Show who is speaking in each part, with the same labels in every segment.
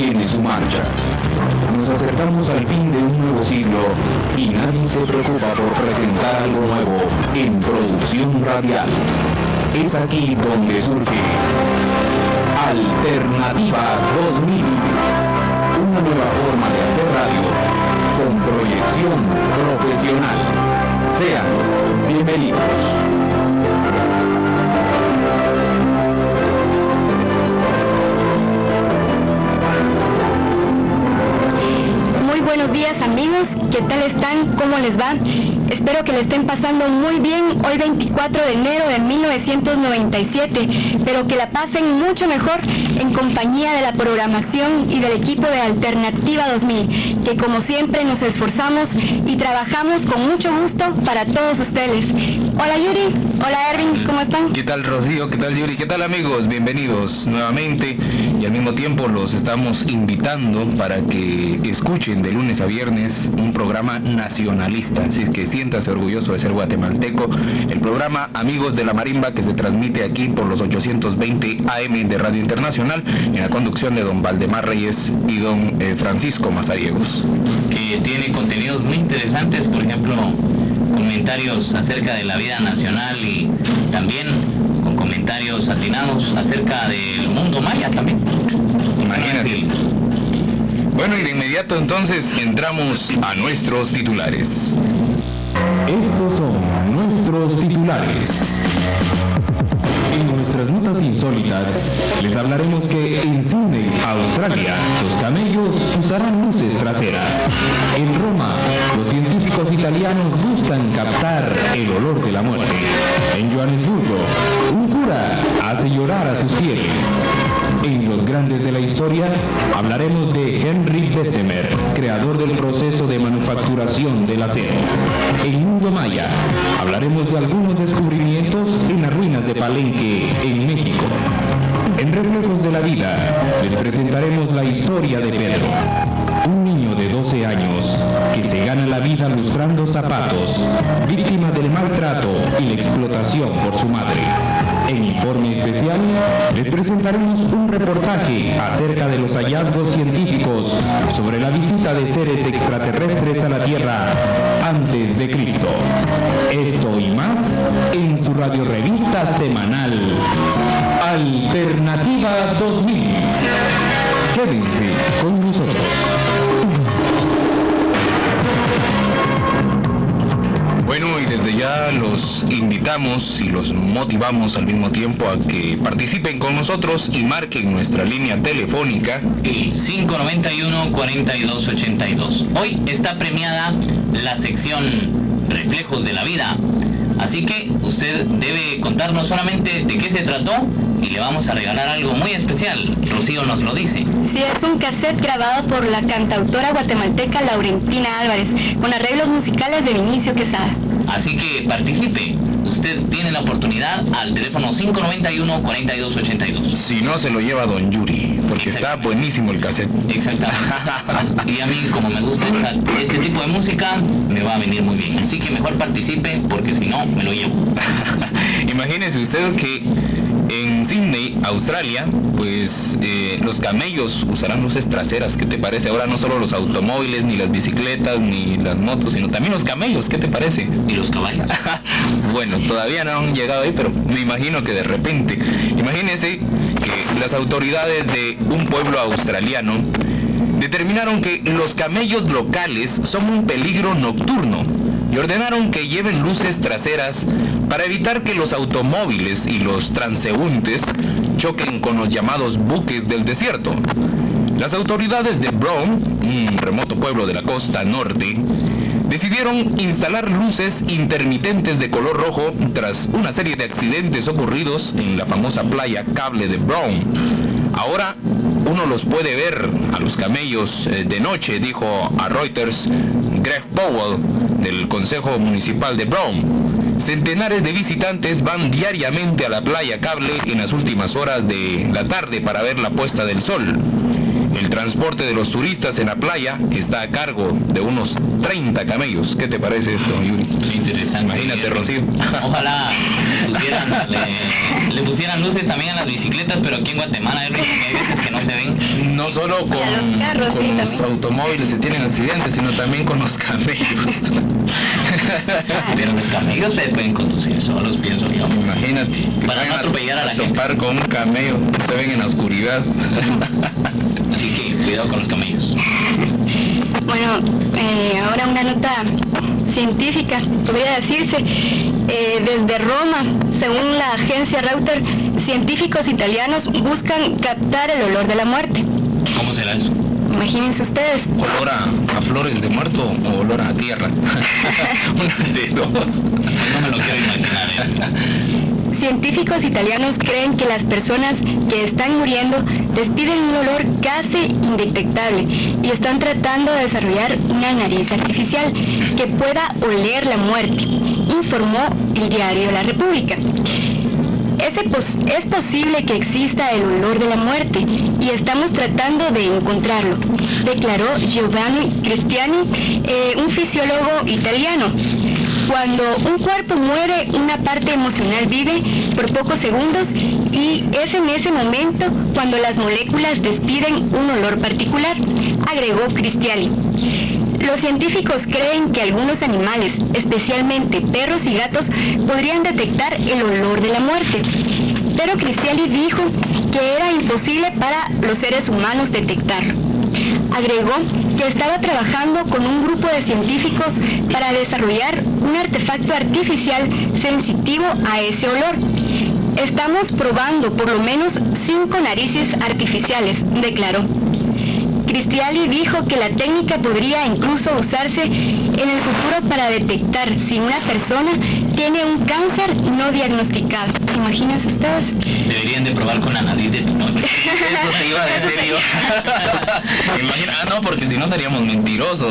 Speaker 1: tiene su marcha. Nos acercamos al fin de un nuevo siglo y nadie se preocupa por presentar algo nuevo en producción radial. Es aquí donde surge Alternativa 2000, una nueva forma de hacer radio con proyección profesional. Sean bienvenidos.
Speaker 2: Muy buenos días amigos, ¿qué tal están? ¿Cómo les va? Espero que le estén pasando muy bien hoy 24 de enero de 1997, pero que la pasen mucho mejor en compañía de la programación y del equipo de Alternativa 2000, que como siempre nos esforzamos y trabajamos con mucho gusto para todos ustedes. Hola Yuri, hola Erwin, ¿cómo están?
Speaker 3: ¿Qué tal Rocío? ¿Qué tal Yuri? ¿Qué tal amigos? Bienvenidos nuevamente y al mismo tiempo los estamos invitando para que escuchen de lunes a viernes un programa nacionalista, así es que siéntase orgulloso de ser guatemalteco, el programa Amigos de la Marimba, que se transmite aquí por los 820 AM de Radio Internacional en la conducción de don Valdemar Reyes y don Francisco Mazariegos,
Speaker 4: que tiene contenidos muy interesantes, por ejemplo comentarios acerca de la vida nacional y también con comentarios atinados acerca del mundo maya también.
Speaker 3: Imagínate. Bueno, y de inmediato entonces entramos a nuestros titulares.
Speaker 1: Estos son nuestros titulares. En nuestras notas insólitas les hablaremos que en Sydney, Australia, los camellos usarán luces traseras. En Roma, los científicos italianos buscan captar el olor de la muerte. En Johannesburgo, un cura hace llorar a sus fieles. En los grandes de la historia hablaremos de Henry Bessemer, creador del proceso de manufacturación del acero. En Mundo Maya hablaremos de algunos descubrimientos en las ruinas de Palenque, en México. En Reflejos de la Vida les presentaremos la historia de Pedro, un niño de 12 años que se gana la vida lustrando zapatos, víctima del maltrato y la explotación por su madre. En Informe Especial les presentaremos un reportaje acerca de los hallazgos científicos sobre la visita de seres extraterrestres a la Tierra antes de Cristo. Esto y más en su radiorevista semanal Alternativa 2000. Quédense con nosotros.
Speaker 3: Bueno, y desde ya los invitamos y los motivamos al mismo tiempo a que participen con nosotros y marquen nuestra línea telefónica,
Speaker 4: el 591-4282. Hoy está premiada la sección Reflejos de la Vida, así que usted debe contarnos solamente de qué se trató y le vamos a regalar algo muy especial. Rocío nos lo dice.
Speaker 2: Sí, es un cassette grabado por la cantautora guatemalteca Laurentina Álvarez, con arreglos musicales de Vinicio Quesada.
Speaker 4: Así que participe. Usted tiene la oportunidad al teléfono 591-4282.
Speaker 3: Si no, se lo lleva don Yuri, porque está buenísimo el cassette.
Speaker 4: Exactamente. Y a mí, como me gusta este tipo de música, me va a venir muy bien. Así que mejor participe, porque si no, me lo llevo.
Speaker 3: Imagínese usted que en Sydney, Australia, pues los camellos usarán luces traseras. ¿Qué te parece? Ahora no solo los automóviles, ni las bicicletas, ni las motos, sino también los camellos. ¿Qué te parece?
Speaker 4: Y los caballos.
Speaker 3: Bueno, todavía no han llegado ahí, pero me imagino que de repente. Imagínense que las autoridades de un pueblo australiano determinaron que los camellos locales son un peligro nocturno y ordenaron que lleven luces traseras para evitar que los automóviles y los transeúntes choquen con los llamados buques del desierto. Las autoridades de Broome, un remoto pueblo de la costa norte, decidieron instalar luces intermitentes de color rojo tras una serie de accidentes ocurridos en la famosa playa Cable de Broome. Ahora uno los puede ver a los camellos de noche, dijo a Reuters Greg Powell del Consejo Municipal de Broome. Centenares de visitantes van diariamente a la playa Cable en las últimas horas de la tarde para ver la puesta del sol. El transporte de los turistas en la playa está a cargo de unos 30 camellos. ¿Qué te parece esto, Yuri?
Speaker 4: Interesante.
Speaker 3: Imagínate, Rocío.
Speaker 4: Ojalá le pusieran luces también a las bicicletas, pero aquí en Guatemala hay veces que no se ven.
Speaker 3: No solo con,
Speaker 2: los carros,
Speaker 3: con
Speaker 2: sí,
Speaker 3: los
Speaker 2: también.
Speaker 3: automóviles que tienen accidentes, sino también con los camellos.
Speaker 4: Pero los camellos se pueden conducir solos, pienso yo.
Speaker 3: Imagínate. que
Speaker 4: Para
Speaker 3: vayan
Speaker 4: no atropellar a la gente.
Speaker 3: topar con un camello, se ven en la oscuridad.
Speaker 4: Así que cuidado con los camellos.
Speaker 2: Bueno, ahora una nota científica, podría decirse. Desde Roma, según la agencia Reuters, científicos italianos buscan captar el olor de la muerte.
Speaker 4: ¿Cómo será eso?
Speaker 2: Imagínense ustedes.
Speaker 3: ¿Olor a flores de muerto o olor a tierra? Una de dos.
Speaker 4: No me lo quiero imaginar.
Speaker 2: Científicos italianos creen que las personas que están muriendo despiden un olor casi indetectable y están tratando de desarrollar una nariz artificial que pueda oler la muerte, informó el diario La República. Es posible que exista el olor de la muerte y estamos tratando de encontrarlo, declaró Giovanni Cristiani, un fisiólogo italiano. Cuando un cuerpo muere, una parte emocional vive por pocos segundos y es en ese momento cuando las moléculas despiden un olor particular, agregó Cristiani. Los científicos creen que algunos animales, especialmente perros y gatos, podrían detectar el olor de la muerte. Pero Cristiani dijo que era imposible para los seres humanos detectarlo. Agregó que estaba trabajando con un grupo de científicos para desarrollar un artefacto artificial sensitivo a ese olor. Estamos probando por lo menos 5 narices artificiales, declaró. Cristiani dijo que la técnica podría incluso usarse en el futuro para detectar si una persona tiene un cáncer no diagnosticado. ¿Imagínense ustedes?
Speaker 4: Deberían de probar con la nariz de Pinocho.
Speaker 3: Eso se iba a decir yo. Imagina, no, porque si no seríamos mentirosos.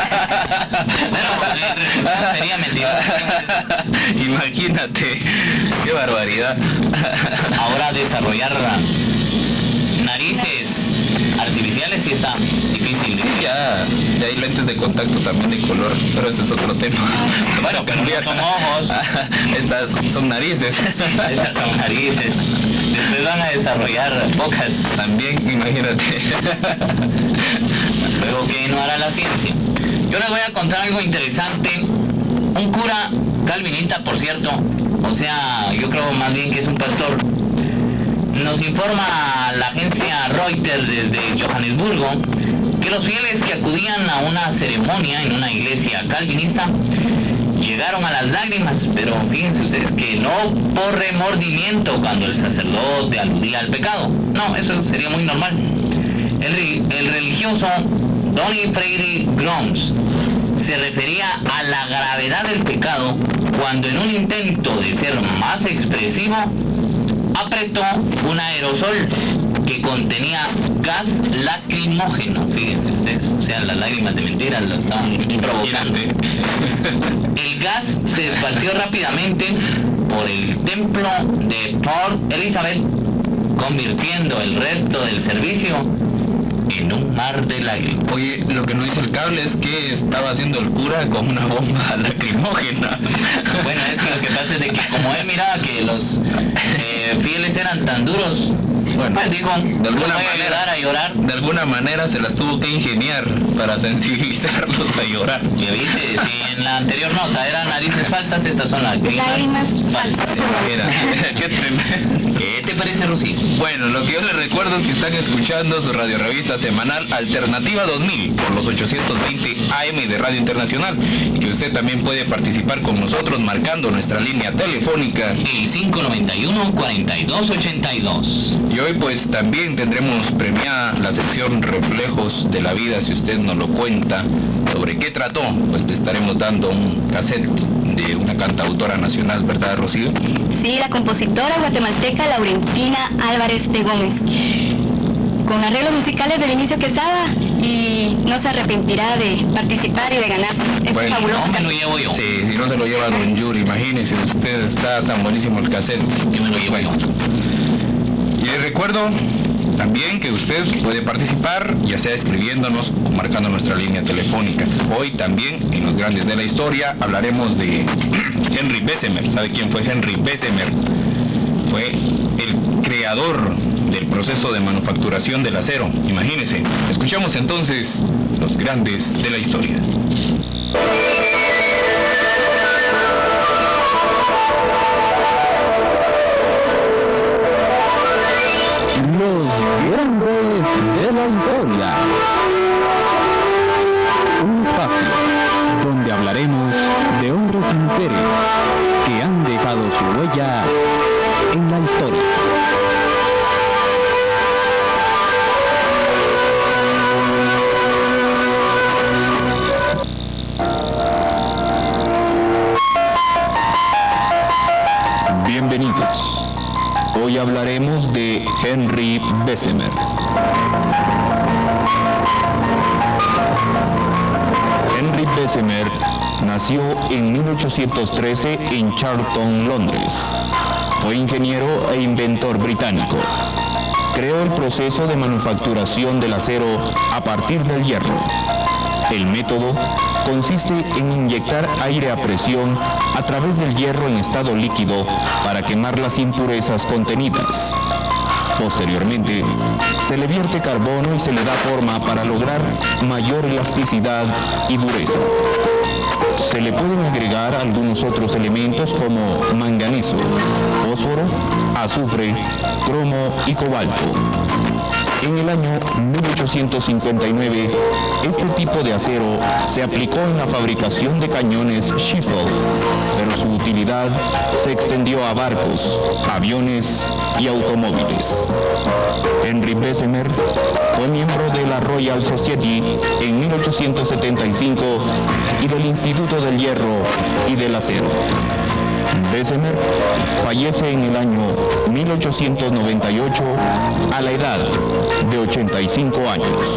Speaker 4: Pero sería mentiroso.
Speaker 3: Imagínate, qué barbaridad.
Speaker 4: Ahora desarrollar narices artificiales sí está difícil.
Speaker 3: Ya hay lentes de contacto también de color, pero ese es otro tema.
Speaker 4: Bueno, pero no son ojos.
Speaker 3: Estas son narices.
Speaker 4: Estas son narices. Después van a desarrollar bocas.
Speaker 3: También, imagínate.
Speaker 4: Luego, ¿qué no hará la ciencia? Yo les voy a contar algo interesante. Un cura calvinista, por cierto, o sea, yo creo más bien que es un pastor, nos informa la agencia Reuters desde Johannesburgo que los fieles que acudían a una ceremonia en una iglesia calvinista llegaron a las lágrimas, pero fíjense ustedes que no por remordimiento cuando el sacerdote aludía al pecado. No, eso sería muy normal. El religioso Donny Freire Groms se refería a la gravedad del pecado cuando en un intento de ser más expresivo apretó un aerosol que contenía gas lacrimógeno. Fíjense ustedes, o sea, las lágrimas de mentiras lo estaban provocando. El gas se esparció rápidamente por el templo de Port Elizabeth, convirtiendo el resto del servicio en un mar de lágrimas.
Speaker 3: Oye, lo que no dice el cable es que estaba haciendo el cura con una bomba lacrimógena.
Speaker 4: Bueno, es que lo que pasa es de que como él miraba que los fieles eran tan duros,
Speaker 3: Bueno,
Speaker 4: pues dijo,
Speaker 3: de alguna
Speaker 4: voy a ayudar a llorar.
Speaker 3: De alguna manera se las tuvo que ingeniar para sensibilizarlos a llorar.
Speaker 4: Y viste, si en la anterior nota eran narices falsas, estas son lágrimas falsas.
Speaker 3: Mira, qué tremendo.
Speaker 4: ¿Qué te parece, Rosy?
Speaker 3: Bueno, lo que yo les recuerdo es que están escuchando su radiorevista semanal Alternativa 2000 por los 820 AM de Radio Internacional, y que usted también puede participar con nosotros marcando nuestra línea telefónica
Speaker 4: El 591-4282.
Speaker 3: y hoy pues también tendremos premiada la sección Reflejos de la Vida. Si usted nos lo cuenta sobre qué trató, pues le estaremos dando un cassette de una cantautora nacional, ¿verdad, Rocío?
Speaker 2: Sí, la compositora guatemalteca Laurentina Álvarez de Gómez, con arreglos musicales de Vinicio Quesada, y no se arrepentirá de participar y de ganar. Es
Speaker 3: Bueno,
Speaker 2: fabuloso.
Speaker 4: No me lo llevo yo.
Speaker 3: Sí, si no se lo lleva don Yuri, imagínese usted, está tan buenísimo el cassette.
Speaker 4: Yo me lo llevo yo.
Speaker 3: Y les recuerdo también que usted puede participar, ya sea escribiéndonos o marcando nuestra línea telefónica. Hoy también, en Los Grandes de la Historia, hablaremos de Henry Bessemer. ¿Sabe quién fue Henry Bessemer? Fue el creador del proceso de manufacturación del acero. Imagínense. Escuchamos entonces Los Grandes de la Historia.
Speaker 1: Los Grandes de la Historia. Un espacio donde hablaremos de hombres y mujeres que han dejado su huella en la historia. Bienvenidos. Hoy hablaremos de Henry Bessemer. Henry Bessemer nació en 1813 en Charlton, Londres. Fue ingeniero e inventor británico. Creó el proceso de manufacturación del acero a partir del hierro. El método consiste en inyectar aire a presión a través del hierro en estado líquido para quemar las impurezas contenidas. Posteriormente, se le vierte carbono y se le da forma para lograr mayor elasticidad y dureza. Se le pueden agregar algunos otros elementos como manganeso, fósforo, azufre, cromo y cobalto. En el año 1859, este tipo de acero se aplicó en la fabricación de cañones Schiffel, pero su utilidad se extendió a barcos, aviones y automóviles. Henry Bessemer fue miembro de la Royal Society en 1875 y del Instituto del Hierro y del Acero. Bessemer fallece en el año 1898 a la edad de 85 años.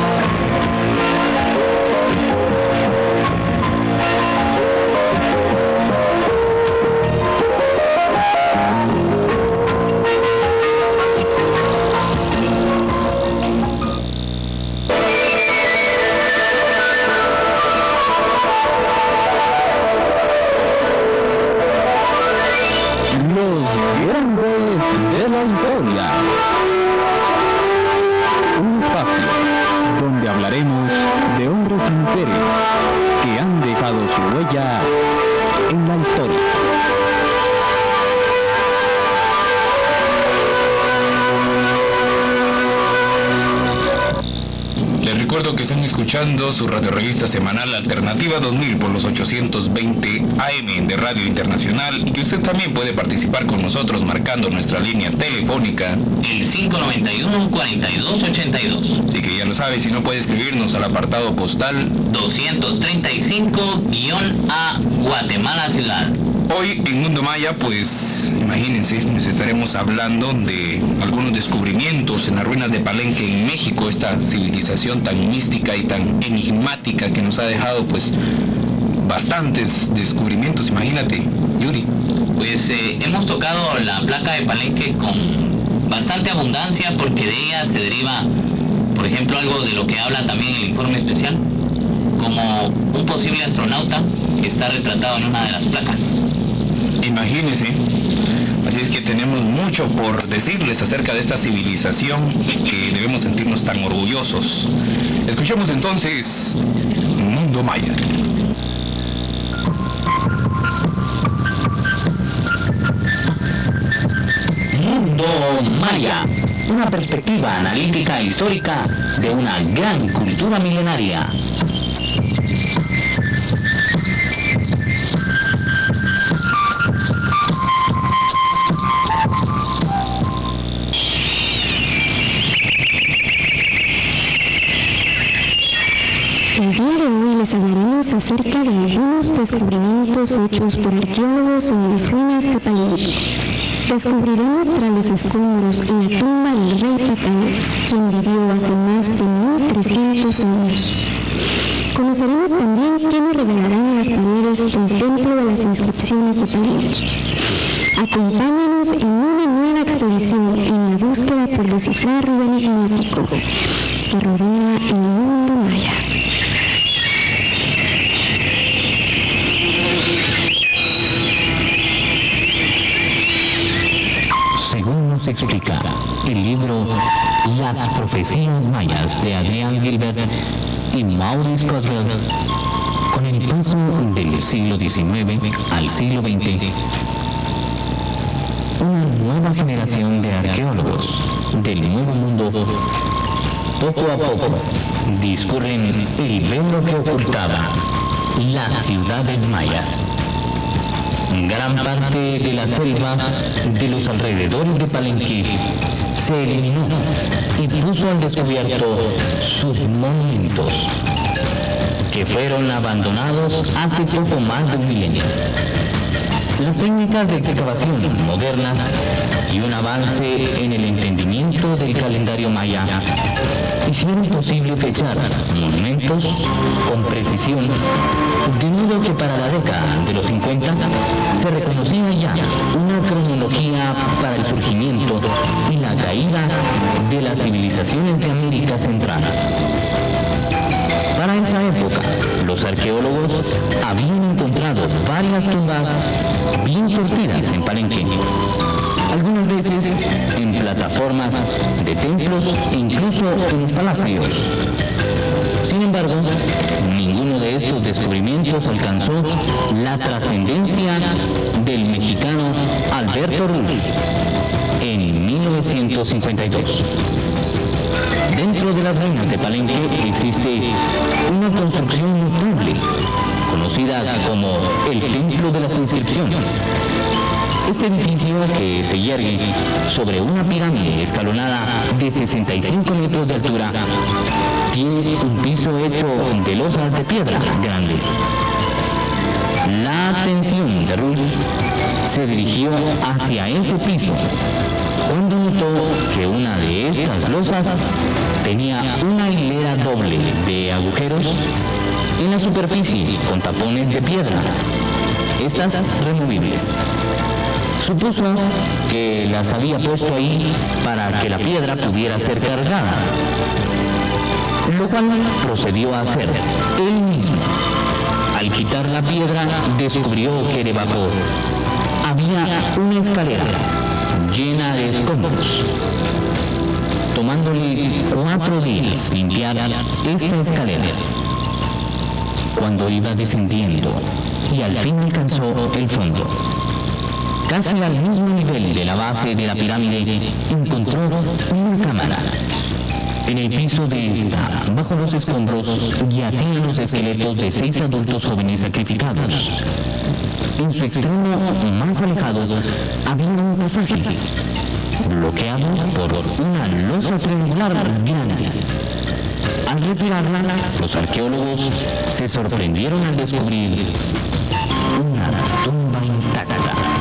Speaker 1: Un espacio donde hablaremos de hombres y mujeres que han dejado su huella en la historia.
Speaker 3: Les recuerdo que están escuchando su radiorevista semanal Alternativa 2000 por los 820 AM de Radio Internacional y que usted también puede participar con nosotros marcando nuestra línea telefónica
Speaker 4: el 591-4282.
Speaker 3: Así que ya lo sabe, si no puede escribirnos al apartado postal
Speaker 4: 235-A, Guatemala Ciudad.
Speaker 3: Hoy en Mundo Maya, pues imagínense, les estaremos hablando de algunos descubrimientos en las ruinas de Palenque en México, esta civilización tan mística y tan enigmática que nos ha dejado pues bastantes descubrimientos, imagínate, Yuri.
Speaker 4: Pues hemos tocado la placa de Palenque con bastante abundancia porque de ella se deriva, por ejemplo, algo de lo que habla también el informe especial, como un posible astronauta que está retratado en una de las placas.
Speaker 3: Imagínense, así es que tenemos mucho por decirles acerca de esta civilización que debemos sentirnos tan orgullosos. Escuchemos entonces Mundo Maya.
Speaker 4: Mundo Maya, una perspectiva analítica e histórica de una gran cultura milenaria.
Speaker 2: El día de hoy les hablaremos acerca de algunos descubrimientos hechos por arqueólogos en las ruinas de Palenque. Descubriremos tras los escombros la tumba del rey Tacán, quien vivió hace más de 1300 años. Conoceremos también qué nos revelarán las paredes del templo de las inscripciones de Palenque. Acompáñanos en una nueva nueva expedición en la búsqueda por descifrar lo enigmático que rodea el mundo maya.
Speaker 5: Según nos explica el libro Las profecías mayas de Adrian Gilbert y Maurice Cottrell, con el paso del siglo XIX al siglo XX, una nueva generación de arqueólogos del Nuevo Mundo poco a poco discurren el velo que ocultaba las ciudades mayas. Gran parte de la selva de los alrededores de Palenque se eliminó y puso al descubierto sus monumentos, que fueron abandonados hace poco más de un milenio. Las técnicas de excavación modernas y un avance en el entendimiento del calendario maya hicieron posible fechar monumentos con precisión, de modo que para la década de los 50 se reconocía ya una cronología para el surgimiento y la caída de las civilizaciones de América Central. Para esa época, los arqueólogos habían encontrado varias tumbas bien surtidas en Palenque, algunas veces en plataformas de templos e incluso en los palacios. Sin embargo, ninguno de estos descubrimientos alcanzó la trascendencia del mexicano Alberto Ruiz en 1952. Dentro de las ruinas de Palenque existe una construcción notable, conocida como el Templo de las Inscripciones. Este edificio, que se yergue sobre una pirámide escalonada de 65 metros de altura, tiene un piso hecho de losas de piedra grande. La atención de Ruth se dirigió hacia ese piso cuando notó que una de estas losas tenía una hilera doble de agujeros en la superficie con tapones de piedra, estas removibles. Supuso que las había puesto ahí para que la piedra pudiera ser cargada, lo cual procedió a hacer él mismo. Al quitar la piedra, descubrió que debajo había una escalera llena de escombros. Tomándole 4 días limpiar esta escalera, cuando iba descendiendo y al fin alcanzó el fondo, casi al mismo nivel de la base de la pirámide, encontró una cámara. En el piso de esta, bajo los escombros, yacían los esqueletos de 6 adultos jóvenes sacrificados. En su extremo más alejado había un pasaje, bloqueado por una losa triangular grande. Al retirarla, los arqueólogos se sorprendieron al descubrir una tumba intacta.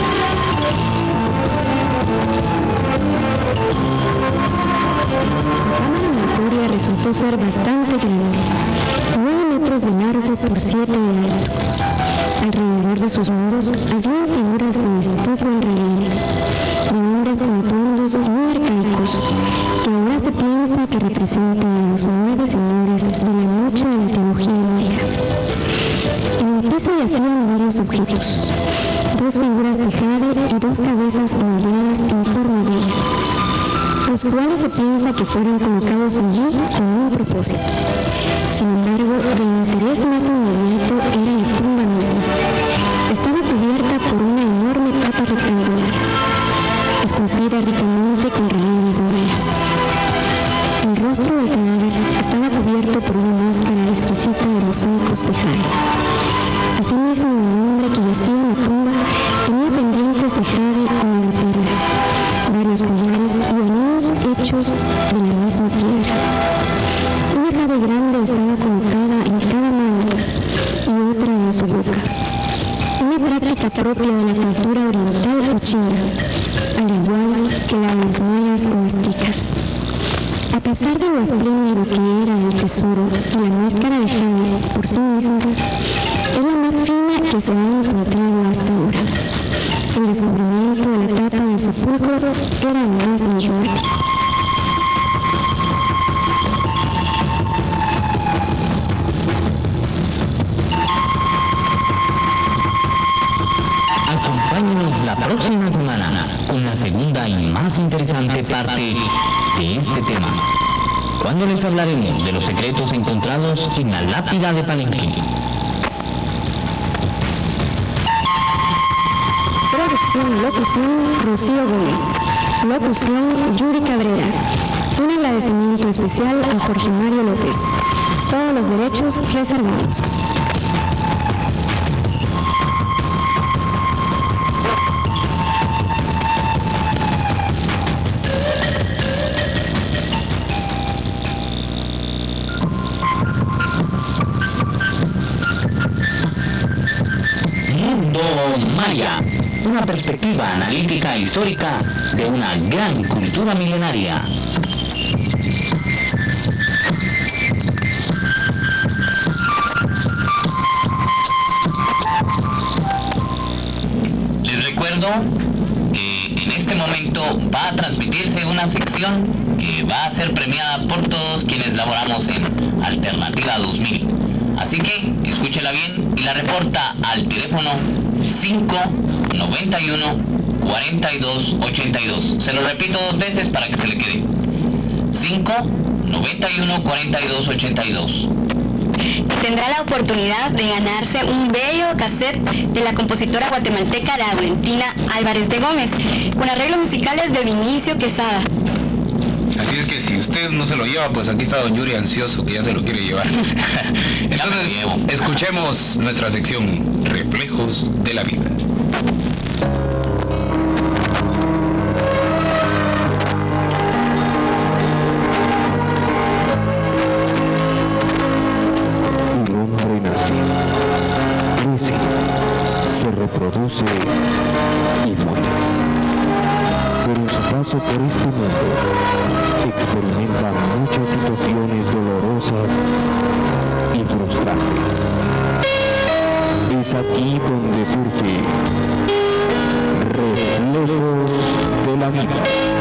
Speaker 2: La resultó ser bastante grande, 9 metros de largo por 7 de alto. Alrededor de sus muros había figuras de estuco en relieve, de hombres montuosos muy arcaicos, que ahora se piensa que representan a los 9 señores de la noche de la teología maya. En el piso yacían varios objetos, 2 figuras de jade y 2 cabezas molladas en forma de ella, los cuales se piensa que fueron colocados allí con un propósito. Sin embargo, el interés más inmediato era la tumba misma. Estaba cubierta por una enorme capa rectangular, esculpida ricamente con relieves mayas. El rostro del cadáver estaba cubierto por una máscara exquisita de mosaicos de jade. Asimismo, el hombre que yacía en la tumba tenía pendientes de jade como de perla, varios collares y anillos hechos de la misma piedra. Una jade grande estaba colocada en cada mano y otra en su boca. Una práctica propia de la cultura oriental o china, al igual que la de los mayas o aztecas. A pesar de lo espléndido que era el tesoro y la máscara de jade por sí misma, es la más fina que se ha encontrado hasta ahora. El descubrimiento de la tapa del sepulcro era más inusual.
Speaker 5: Acompáñenos la próxima semana con la segunda y más interesante parte de este tema, cuando les hablaremos de los secretos encontrados en la lápida de Palenque.
Speaker 2: Producción y locución, Rocío Gómez. Locución, Yuri Cabrera. Un agradecimiento especial a Jorge Mario López. Todos los derechos reservados.
Speaker 5: Mundo Maya, una perspectiva analítica e histórica de una gran cultura milenaria.
Speaker 4: Les recuerdo que en este momento va a transmitirse una sección que va a ser premiada por todos quienes laboramos en Alternativa 2000. Así que escúchela bien y la reporta al teléfono 591 4282. Se lo repito 2 veces para que se le quede. 591 4282.
Speaker 2: Tendrá la oportunidad de ganarse un bello cassette de la compositora guatemalteca Valentina Álvarez de Gómez, con arreglos musicales de Vinicio Quesada.
Speaker 3: Así es que si usted no se lo lleva, pues aquí está don Yuri ansioso que ya se lo quiere llevar. Entonces, escuchemos nuestra sección Reflejos de la Vida.
Speaker 1: Un hombre nace, crece, se reproduce y muere. Pero en su paso por este mundo experimenta muchas situaciones dolorosas y frustrantes. Es aquí donde surge Reflejos de la Vida.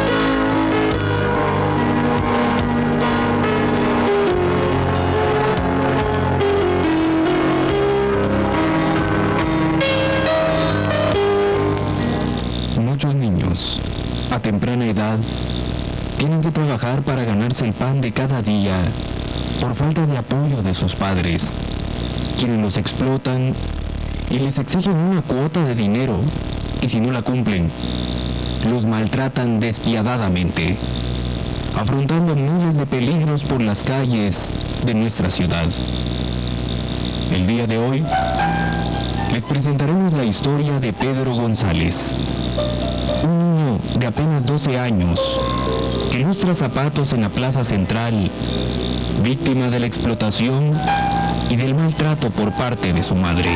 Speaker 1: Muchos niños, a temprana edad, tienen que trabajar para ganarse el pan de cada día por falta de apoyo de sus padres, quienes los explotan y les exigen una cuota de dinero, y si no la cumplen, los maltratan despiadadamente, afrontando miles de peligros por las calles de nuestra ciudad. El día de hoy, les presentaremos la historia de Pedro González, un niño de apenas 12 años, que lustra zapatos en la plaza central, víctima de la explotación y del maltrato por parte de su madre.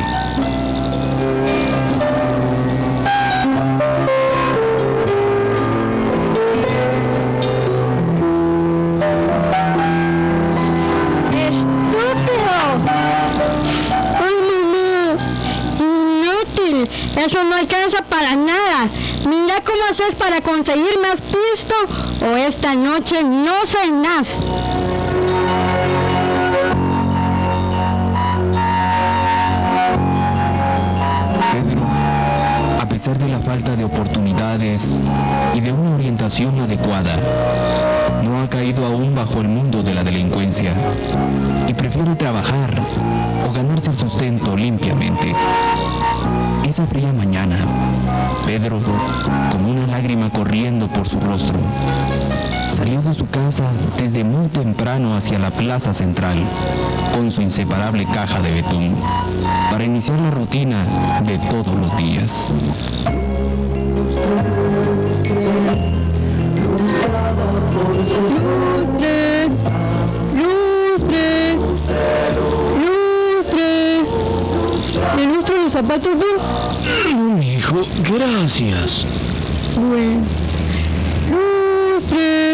Speaker 2: Eso no alcanza para nada. Mira cómo haces para conseguir más pisto o esta noche no cenás.
Speaker 1: Pedro, a pesar de la falta de oportunidades y de una orientación adecuada, no ha caído aún bajo el mundo de la delincuencia y prefiere trabajar o ganarse el sustento limpiamente. Esa fría mañana, Pedro, con una lágrima corriendo por su rostro, salió de su casa desde muy temprano hacia la plaza central, con su inseparable caja de betún, para iniciar la rutina de todos los días.
Speaker 2: ¡Lustre! ¡Lustre! ¡Lustre! ¿Le lustro los zapatos de...?
Speaker 1: Hijo, gracias.
Speaker 2: Bueno. ¡Lustre!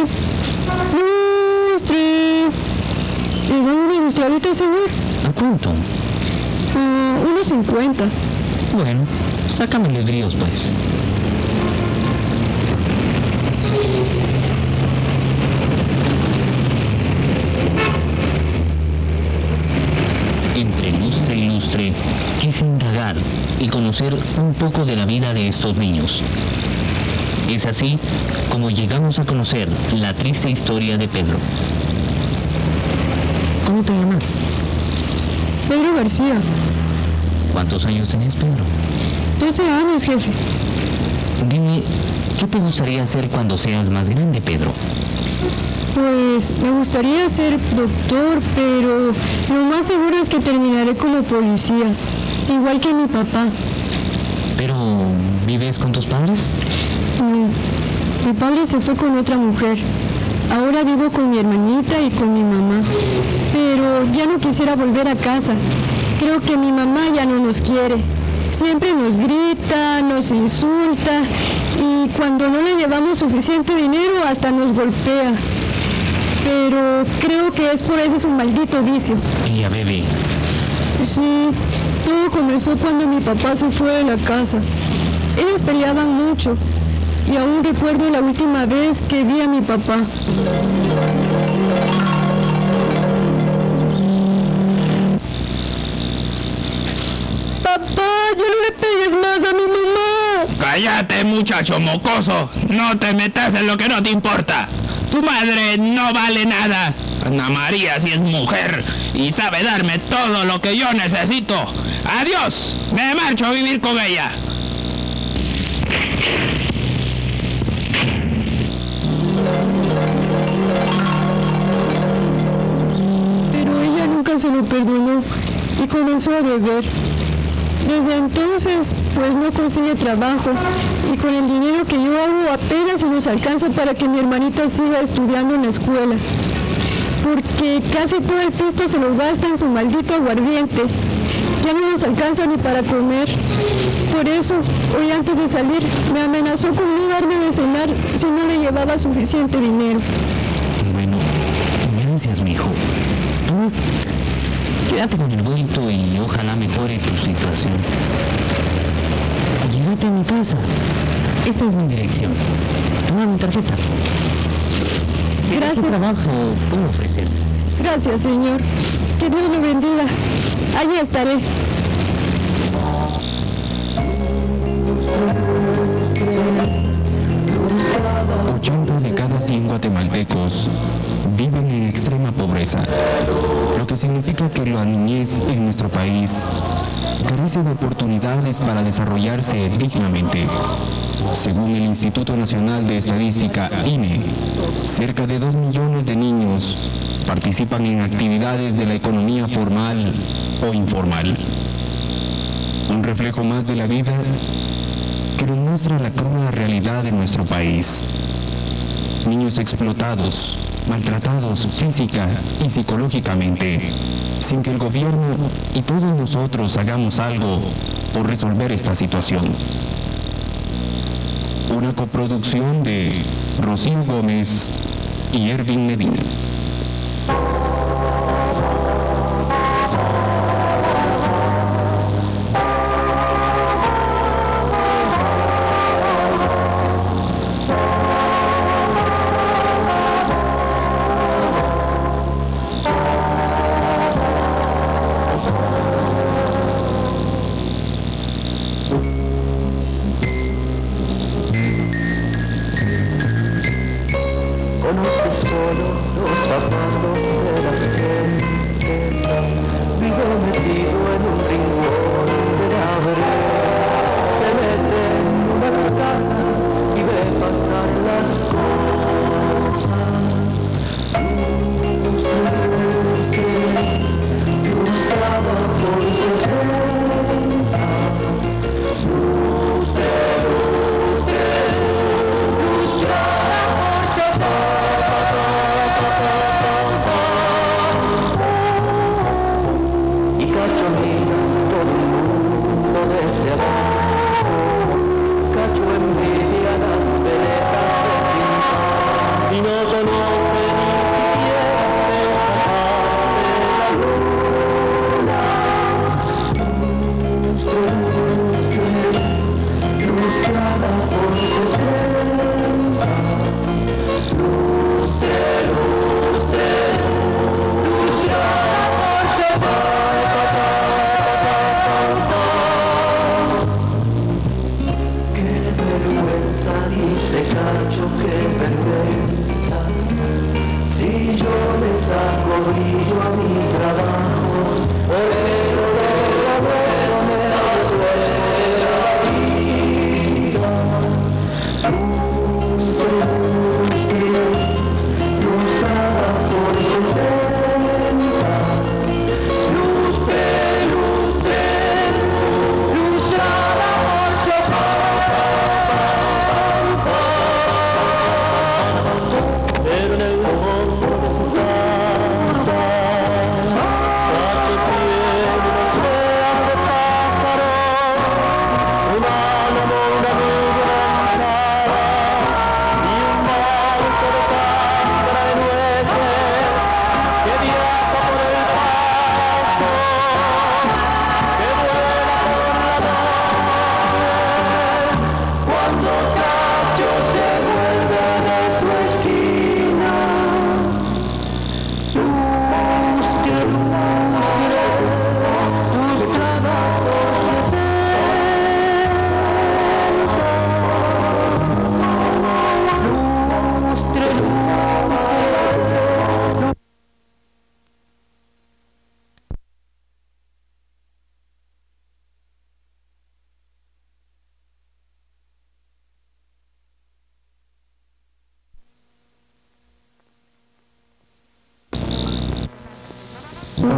Speaker 2: ¡Lustre! ¿Y dónde ilustradita, señor?
Speaker 1: ¿A cuánto?
Speaker 2: 1.50.
Speaker 1: Bueno,
Speaker 5: Sácame los bríos, pues. Entre lustre y lustre, quise indagar y conocer un poco de la vida de estos niños. Es así como llegamos a conocer la triste historia de Pedro. ¿Cómo te llamas?
Speaker 2: Pedro García.
Speaker 5: ¿Cuántos años tenés, Pedro?
Speaker 2: 12 años, jefe.
Speaker 5: Dime, ¿qué te gustaría hacer cuando seas más grande, Pedro?
Speaker 2: Pues me gustaría ser doctor, pero lo más seguro es que terminaré como policía, igual que mi papá.
Speaker 5: ¿Pero vives con tus padres?
Speaker 2: Mi padre se fue con otra mujer. Ahora vivo con mi hermanita y con mi mamá. Pero ya no quisiera volver a casa. Creo que mi mamá ya no nos quiere. Siempre nos grita, nos insulta y cuando no le llevamos suficiente dinero hasta nos golpea. Pero creo que es por ese su maldito vicio.
Speaker 5: Ella bebe.
Speaker 2: Sí, todo comenzó cuando mi papá se fue de la casa. Ellos peleaban mucho y aún recuerdo la última vez que vi a mi papá. Papá, ya no le pegues más a mi mamá.
Speaker 3: Cállate, muchacho mocoso. No te metas en lo que no te importa. Tu madre no vale nada. Ana María sí es mujer y sabe darme todo lo que yo necesito. Adiós. Me marcho a vivir con ella.
Speaker 2: Pero ella nunca se lo perdonó y comenzó a beber. Desde entonces, pues no consigue trabajo y con el dinero que yo hago apenas se nos alcanza para que mi hermanita siga estudiando en la escuela. Porque casi todo el pisto se lo gasta en su maldito aguardiente. Ya no nos alcanza ni para comer. Por eso, hoy antes de salir, me amenazó con no darme de cenar si no le llevaba suficiente dinero.
Speaker 5: Bueno, gracias, mijo. Tú quédate con el vuelto y ojalá mejore tu situación. Llévate a mi casa. Esa es mi dirección. Toma mi tarjeta.
Speaker 2: Gracias.
Speaker 5: ¿Qué trabajo puedo ofrecer?
Speaker 2: Gracias, señor. Que Dios lo bendiga. Allí estaré.
Speaker 1: De cada 100 guatemaltecos viven en extrema pobreza, lo que significa que la niñez en nuestro país carece de oportunidades para desarrollarse dignamente. Según el Instituto Nacional de Estadística, INE, cerca de 2 millones de niños participan en actividades de la economía formal o informal. Un reflejo más de la vida que nos muestra la cruda realidad de nuestro país. Niños explotados, maltratados física y psicológicamente, sin que el gobierno y todos nosotros hagamos algo por resolver esta situación. Una coproducción de Rocío Gómez y Ervin Medina.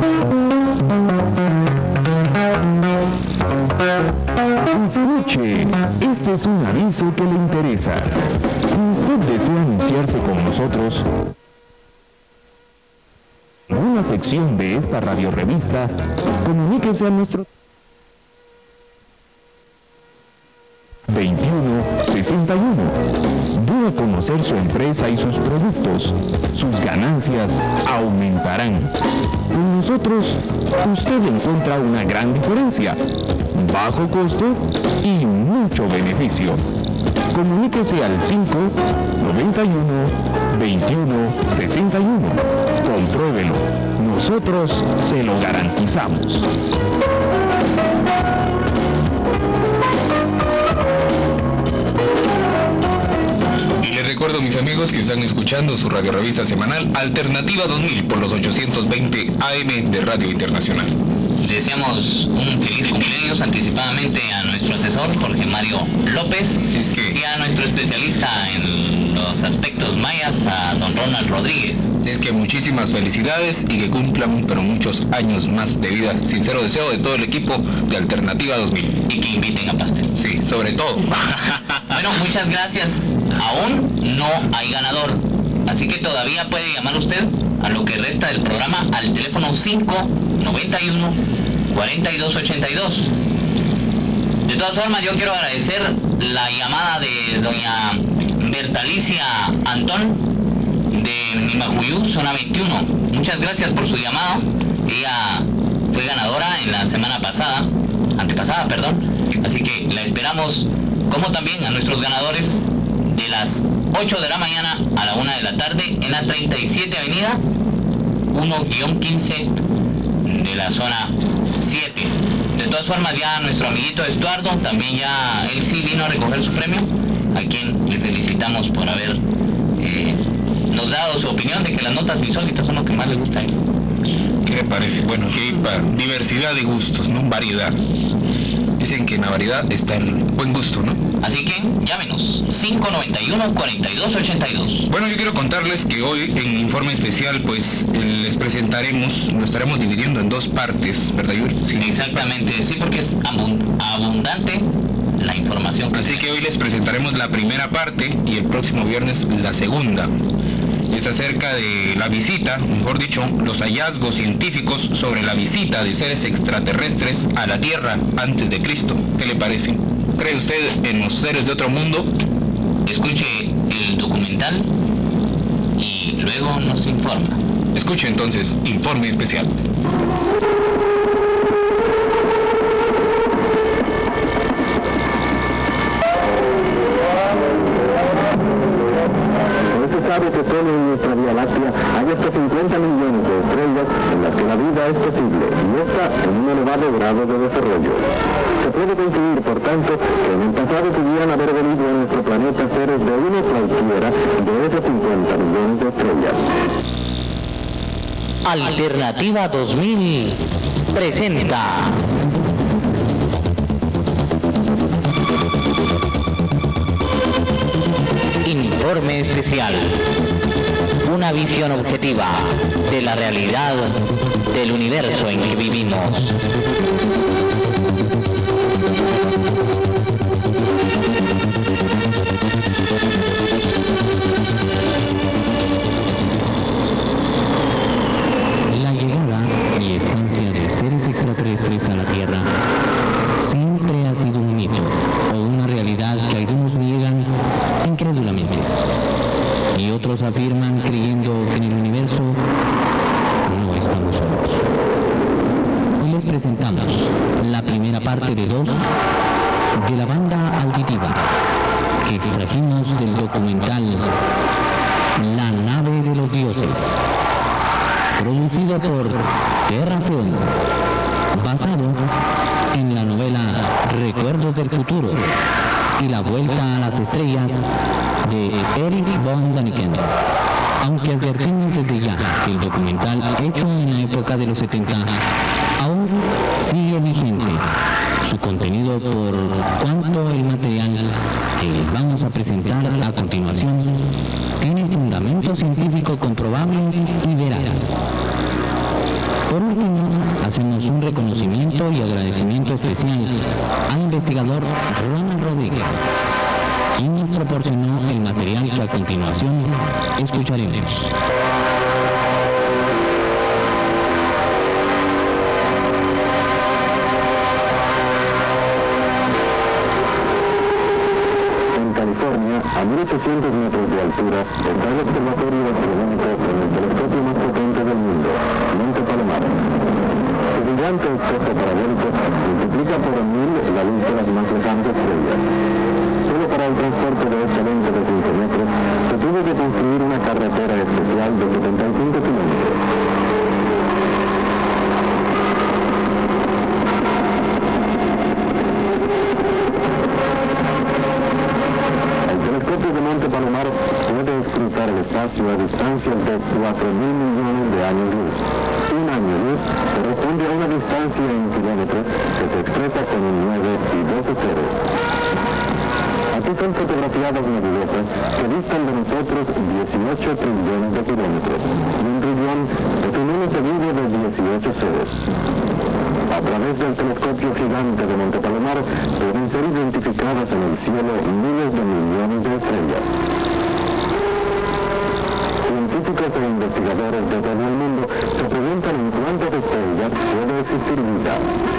Speaker 1: Escuche, este es un aviso que le interesa. Si usted desea anunciarse con nosotros en una sección de esta radiorevista, comuníquese a nuestro 2161. Dé a conocer su empresa y sus productos. Sus ganancias aumentarán. Con nosotros, usted encuentra una gran diferencia, bajo costo y mucho beneficio. Comuníquese al 591-2161. Compruébelo. Nosotros se lo garantizamos.
Speaker 3: Y les recuerdo, mis amigos, que están escuchando su radiorevista semanal Alternativa 2000 por los 820 AM de Radio Internacional.
Speaker 4: Deseamos un feliz cumpleaños anticipadamente a nuestro asesor Jorge Mario López y a nuestro especialista en los aspectos mayas, a don Ronald Rodríguez.
Speaker 3: Así es que muchísimas felicidades y que cumplan pero muchos años más de vida. Sincero deseo de todo el equipo de Alternativa 2000.
Speaker 4: Y que inviten a pastel.
Speaker 3: Sí, sobre todo.
Speaker 4: Bueno, muchas gracias. Aún no hay ganador, así que todavía puede llamar usted a lo que resta del programa al teléfono 591-4282. De todas formas, yo quiero agradecer la llamada de doña Bertalicia Antón de Nimacuyú, zona 21. Muchas gracias por su llamado. Ella fue ganadora en la semana antepasada, así que la esperamos, como también a nuestros ganadores de las 8 de la mañana a la 1 de la tarde en la 37 Avenida 1-15 de la zona 7. De todas formas, ya nuestro amiguito Estuardo, también ya él sí vino a recoger su premio, a quien le felicitamos por haber nos dado su opinión de que las notas insólitas son lo que más le gusta a él.
Speaker 3: ¿Qué le parece? Bueno, que diversidad de gustos, ¿no? Variedad. Dicen que en la variedad está el buen gusto, ¿no?
Speaker 4: Así que llámenos, 591-4282.
Speaker 3: Bueno, yo quiero contarles que hoy en Informe Especial, pues, les presentaremos, lo estaremos dividiendo en dos partes, ¿verdad, Yuri?
Speaker 4: Sí, exactamente, sí, porque es abundante la información.
Speaker 3: Así que hoy les presentaremos la primera parte y el próximo viernes la segunda. Es acerca de la visita, mejor dicho, los hallazgos científicos sobre la visita de seres extraterrestres a la Tierra antes de Cristo. ¿Qué le parece? ¿Cree usted en los seres de otro mundo?
Speaker 4: Escuche el documental y luego nos informa.
Speaker 3: Escuche entonces, Informe Especial.
Speaker 6: Sabe que solo en nuestra Vía Láctea hay hasta 50 millones de estrellas en las que la vida es posible, y esta en un elevado grado de desarrollo. Se puede concluir, por tanto, que en el pasado pudieran haber venido a nuestro planeta seres de uno cualquiera de esos 50 millones de estrellas.
Speaker 5: Alternativa 2000 presenta Informe Especial, una visión objetiva de la realidad del universo en que vivimos. La llegada y estancia de seres extraterrestres a la Tierra siempre ha sido un mito o una realidad que algunos niegan incrédulamente y otros afirman creyendo que en el universo no estamos solos. Hoy les presentamos la primera parte de 2 de la banda auditiva que extrajimos del documental La nave de los dioses, producido por Terrafilm, basado en la novela Recuerdos del Futuro y la Vuelta a las Estrellas de Erich von Däniken. Aunque advertimos desde ya que el documental hecho en la época de los 70 aún sigue vigente. Su contenido, por cuanto el material que les vamos a presentar a continuación tiene fundamento científico comprobable y veraz. Por último, y agradecimiento especial al investigador Ronald Rodríguez, quien nos proporcionó el material que a continuación escucharemos.
Speaker 6: A 1800 metros de altura está el observatorio astronómico con el telescopio más potente del mundo, Monte Palomar. Su brillante espejo parabólico multiplica por 1000 la luz de las más lejanas estrellas. Solo para el transporte de esta lente de 5 metros se tuvo que construir una carretera especial de 75 kilómetros. El Monte Palomar puede escrutar el espacio a distancias de 4.000 millones de años luz. Un año luz corresponde a una distancia en kilómetros que se expresa con un 9 y 12 ceros. Aquí son fotografiadas nebulosas que distan de nosotros 18 trillones de kilómetros y un trillón es un 1 seguido de 18 ceros. A través del telescopio gigante de Monte Palomar pueden ser identificadas en el cielo miles de millones de estrellas. Científicos e investigadores de todo el mundo se preguntan en cuántas estrellas puede existir vida.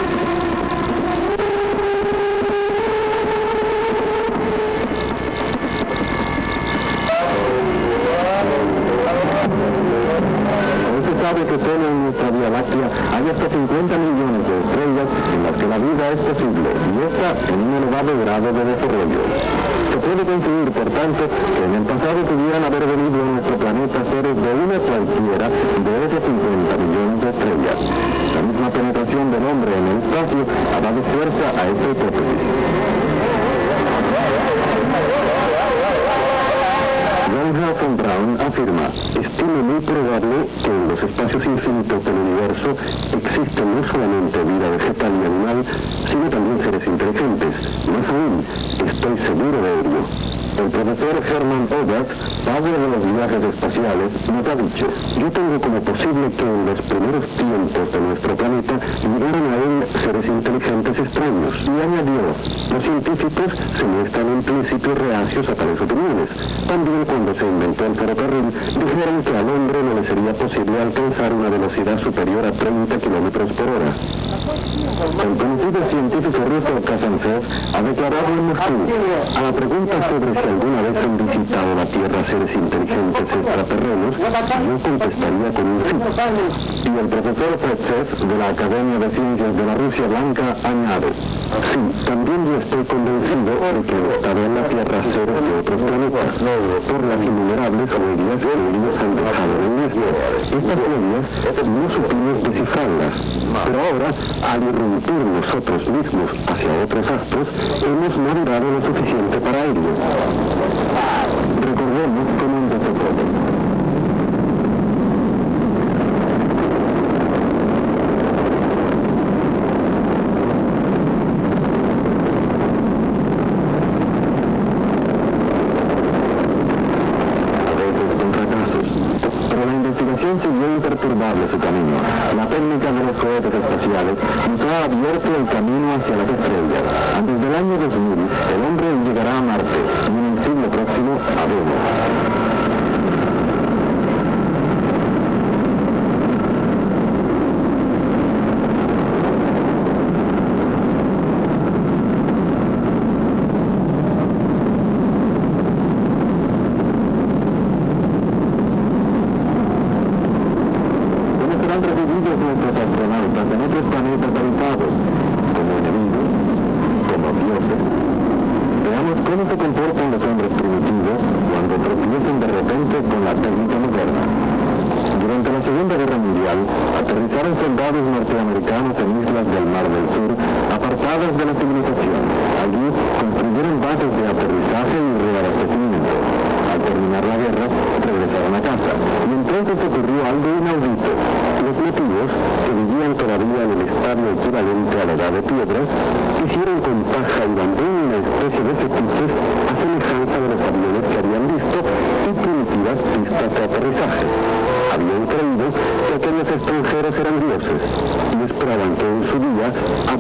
Speaker 6: Sabe que solo en nuestra Vía Láctea hay hasta 50 millones de estrellas en las que la vida es posible, y esta en un elevado grado de desarrollo. Se puede concluir, por tanto, que en el pasado pudieran haber venido a nuestro planeta seres de una cualquiera de esos 50 millones de estrellas. La misma penetración del hombre en el espacio ha dado fuerza a esta hipótesis. John Brown afirma: estimo muy probable que en los espacios infinitos del universo existe no solamente vida vegetal y animal, sino también seres inteligentes. Más aún, estoy seguro de ello. El profesor Herman Oberth, padre de los viajes espaciales, nos ha dicho: yo tengo como posible que en los primeros tiempos de nuestro planeta llegaran a él seres inteligentes extraños. Y añadió: los científicos se muestran en principio reacios a tales opiniones. También cuando se inventó el ferrocarril, dijeron que al hombre no le sería posible alcanzar una velocidad superior a 30 kilómetros por hora. El conocido científico ruso Kazantsev ha declarado en Moscú: a la pregunta sobre si alguna vez han visitado la Tierra seres inteligentes extraterrenos, yo contestaría con un sí. Y el profesor Fetsev de la Academia de Ciencias de la Rusia Blanca añade: sí, también yo estoy convencido de que han estado en la Tierra seres de otros planetas, por las innumerables huellas que ellos han dejado en nuestro. Estas huellas no supimos descifrarlas, pero ahora, al irrumpir nosotros mismos hacia otros astros, hemos madurado lo suficiente para ello. Recordemos cómo empezó todo. Siguió imperturbable su camino. La técnica de los cohetes espaciales nos ha abierto el camino hacia las estrellas. Antes del año 2000, el hombre llegará a Marte y en el siglo próximo a Venus. Nuestros astronautas en otros planetas habitados, como enemigos, como dioses. Veamos cómo se comportan los hombres primitivos cuando tropiezan de repente con la técnica moderna. Durante la Segunda Guerra Mundial, aterrizaron soldados norteamericanos en islas del Mar del Sur, apartadas de la civilización. Allí construyeron bases de aterrizaje y reabastecimiento. Al terminar la guerra, regresaron a casa. Y entonces ocurrió algo inaudito. Los nativos, que vivían todavía en el estadio equivalente a la edad de piedra, hicieron con paja y bambú una especie de fetiches a semejanza de los aviones que habían visto y primitivas pistas de aterrizaje. Habían creído que aquellos extranjeros eran dioses y esperaban que en su día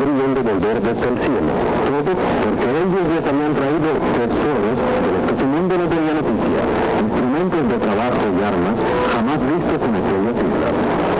Speaker 6: verdes del cielo. Todo porque ellos les habían traído tesoros de los que su mundo no tenía noticia, instrumentos de trabajo y armas jamás vistos en aquellas islas.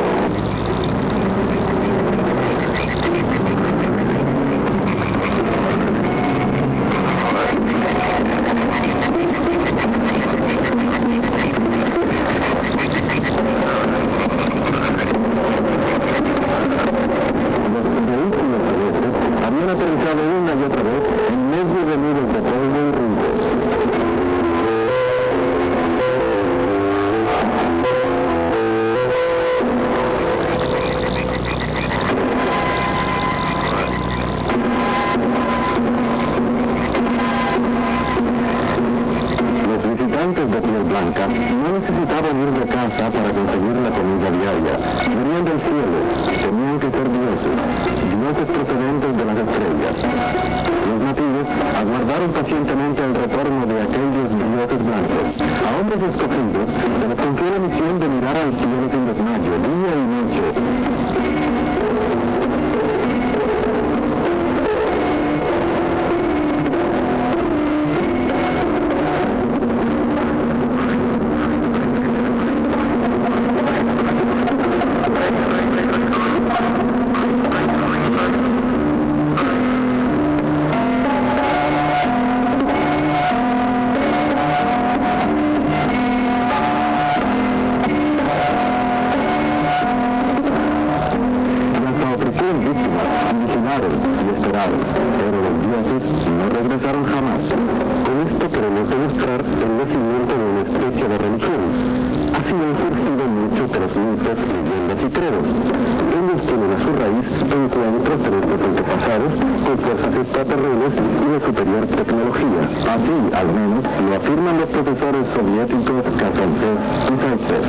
Speaker 6: No necesitaban ir de casa para conseguir la comida diaria. Venían del cielo, tenían que ser dioses, dioses procedentes de las estrellas. Los nativos aguardaron pacientemente el retorno de aquellos dioses blancos. A hombres escogidos se les confió la misión de mirar al cielo sin desmayo, día y noche. Pero los dioses no regresaron jamás. Con esto queremos demostrar el nacimiento de una especie de religión. Así han surgido muchos de los mitos, leyendas y credos. Ellos tienen a su raíz encuentros de nuestros antepasados con fuerzas extraterrenas y de superior tecnología. Así, al menos, lo afirman los profesores soviéticos Kazantsev y Zaitsev.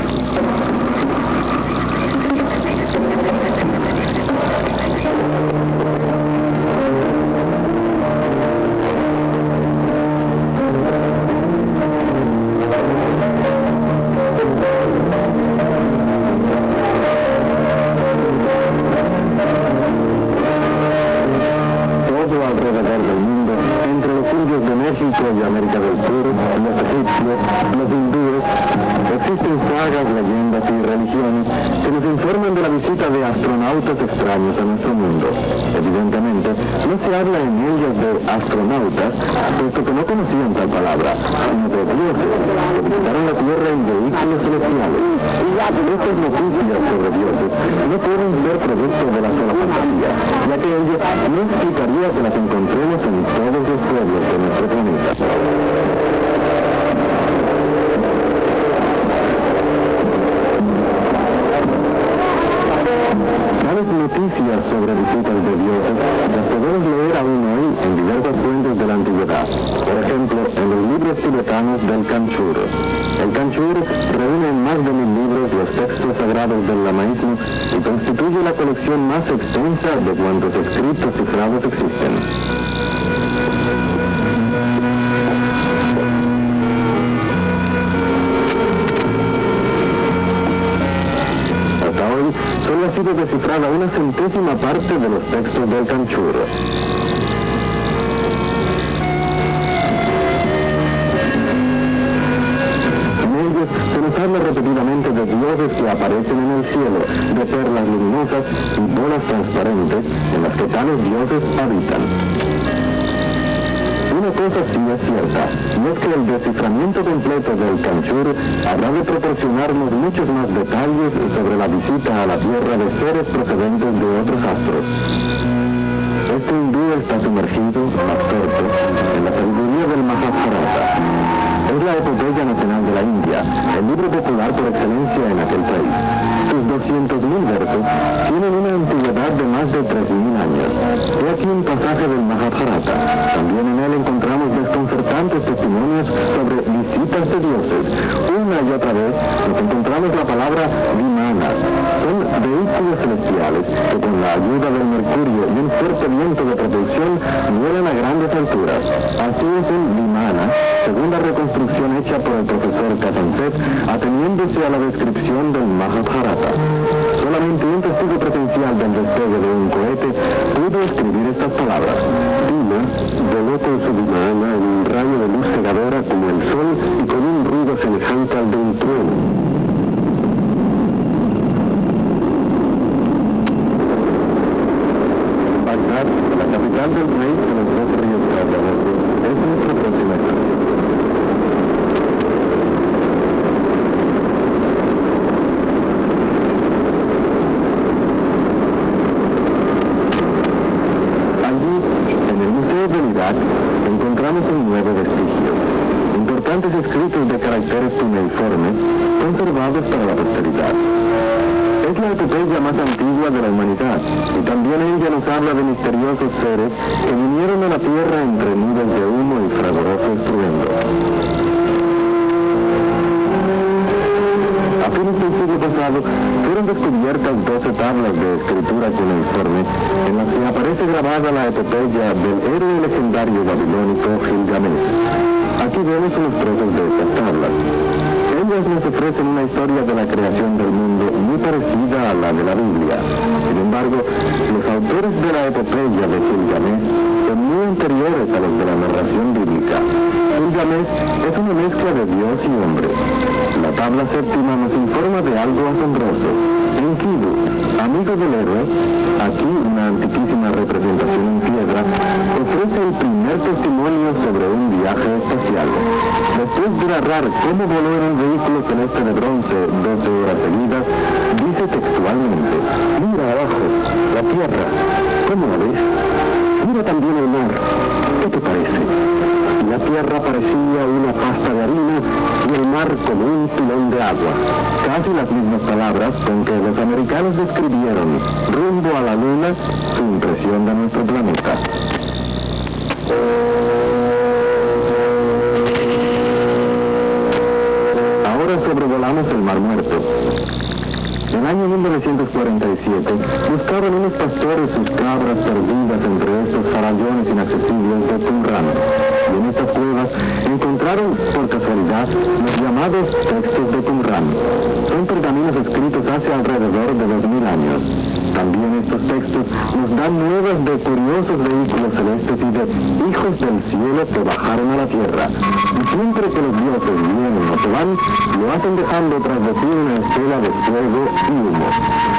Speaker 6: Y América del Sur, los egipcios, los hindúes, existen sagas, leyendas y religiones que nos informan de la visita de astronautas extraños a nuestro mundo. Evidentemente, no se habla en ellas de astronautas, puesto que no conocían tal palabra, sino de dioses que visitaron la Tierra en vehículos celestiales. Estas noticias sobre dioses no pueden ser producto de la sola fantasía, ya que ello no explicaría que las encontremos en todos los pueblos de nuestro planeta. Tales noticias sobre visitas de dioses las podemos leer aún hoy en diversas fuentes de la antigüedad. Por ejemplo, en los libros tibetanos del Kanchur. El Kanchur reúne en más de 1000 libros los textos sagrados del lamaísmo y constituye la colección más extensa de cuantos escritos cifrados existen. Solo ha sido descifrada una centésima parte de los textos del Kanchur. En ellos se nos habla repetidamente de dioses que aparecen en el cielo, de perlas luminosas y bolas transparentes en las que tales dioses habitan. Una cosa sí es cierta, y es que el desciframiento completo del Kanchur habrá de proporcionarnos muchos más detalles sobre la visita a la Tierra de seres procedentes de otros astros. Este hindú está sumergido, absorto, en la sabiduría del Mahabharata. Es la epopeya nacional de la India, el libro popular por excelencia en aquel país. Sus 200.000 versos tienen una antigüedad de más de 3.000 años. He aquí un pasaje del Mahabharata. También en él encontramos desconcertantes testimonios sobre visitas de dioses. Una y otra vez nos encontramos la palabra vimana. Son vehículos celestiales que con la ayuda del mercurio y un fuerte viento de propulsión vuelan a grandes alturas. Así es un vimana, según la reconstrucción hecha por el profesor Kazantsev, ateniéndose a la descripción del Mahabharata. Solamente un testigo presencial del despegue de un cohete pudo escribir estas palabras. ciudad, la capital del país de los dos ríos caudalosos, es nuestra próxima estación. Encontramos un nuevo vestigio, importantes escritos de caracteres cuneiformes conservados para la posteridad. Es la epopeya más antigua de la humanidad, y también ella nos habla de misteriosos seres que vinieron a la tierra entre nubes de humo y fragoroso estruendo. A fines del siglo pasado fueron descubiertas 12 tablas de escritura cuneiforme en las que aparece grabada la epopeya del héroe legendario babilónico Gilgamesh. Aquí vemos unos trozos de estas tablas. Ellas nos ofrecen una historia de la creación del mundo muy parecida a la de la Biblia. Sin embargo, los autores de la epopeya de Gilgamesh son muy anteriores a los de la narración bíblica. Gilgamesh es una mezcla de Dios y hombre. La tabla séptima nos informa de algo asombroso. Enkidu, amigo del héroe, aquí una antiquísima representación en piedra, ofrece el primer testimonio sobre un viaje espacial. Después de narrar cómo voló en un vehículo celeste de bronce 12 horas seguidas, dice textualmente: mira abajo, la tierra, ¿cómo la ves? Mira también el mar, ¿qué te parece? La tierra parecía una pasta de harina y el mar como un pilón de agua. Casi las mismas palabras con que los americanos describieron rumbo a la luna su impresión de nuestro planeta. Ahora sobrevolamos el Mar Muerto. En el año 1947, buscaban unos pastores sus cabras perdidas entre estos farallones inaccesibles de Qumran. Y en estas cuevas encontraron, por casualidad, los llamados textos de Qumran. Son pergaminos escritos hace alrededor de 2000 años. También estos textos nos dan nuevas de curiosos vehículos celestes y de hijos del cielo que bajaron a la tierra. Y siempre que los dioses vienen o se van, lo hacen dejando tras de sí una estela de fuego y humo.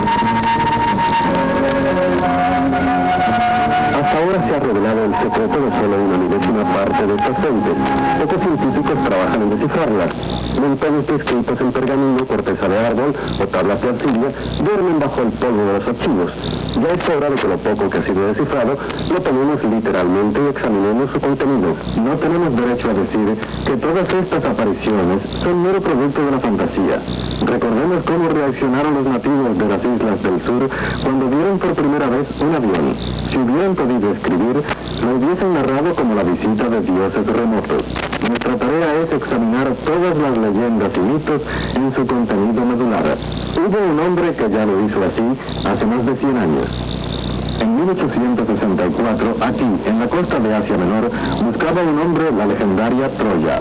Speaker 6: Hasta ahora se ha revelado el secreto de solo una milésima parte de estas fuentes. Pocos científicos trabajan en descifrarlas. Montones de escritos en pergamino, corteza de árbol o tablas de arcilla duermen bajo el polvo de los archivos. Ya es hora de que lo poco que ha sido descifrado lo tomemos literalmente y examinemos su contenido. No tenemos derecho a decir que todas estas apariciones son mero producto de la fantasía. Recordemos cómo reaccionaron los nativos de las islas del sur cuando vieron por primera vez un avión. Si hubieran podido escribir, lo hubiesen narrado como la visita de dioses remotos. Nuestra tarea es examinar todas las leyendas y mitos en su contenido medular. Hubo un hombre que ya lo hizo así hace más de 100 años. En 1864, aquí, en la costa de Asia Menor, buscaba un hombre la legendaria Troya.